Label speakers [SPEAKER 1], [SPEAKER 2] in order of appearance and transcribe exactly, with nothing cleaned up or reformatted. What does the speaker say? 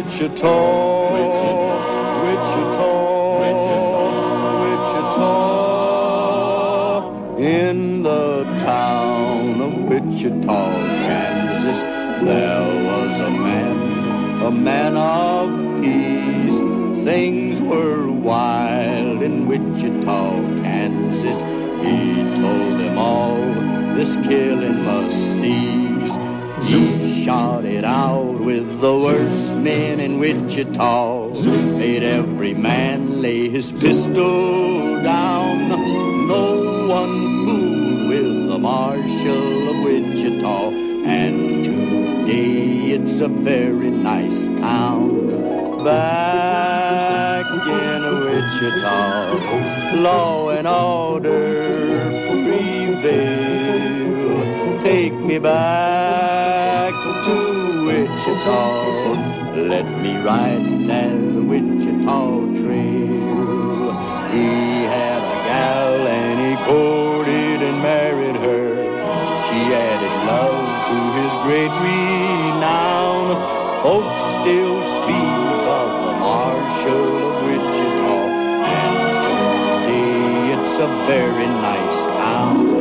[SPEAKER 1] Wichita, Wichita, Wichita. In the town of Wichita, Kansas, there was a man, a man of peace. Things were wild in Wichita, Kansas. He told them all, this killing must cease. He shot it out with the worst men in Wichita. Made every man lay his pistol down. No one fooled with the Marshal of Wichita. And today it's a very nice town. Back in Wichita, law and order prevail. Take me back to Wichita. Let me ride that Wichita trail. He had a gal and he courted and married her. She added love to his great renown. Folks still speak of the Marshal of Wichita, and today it's a very nice town.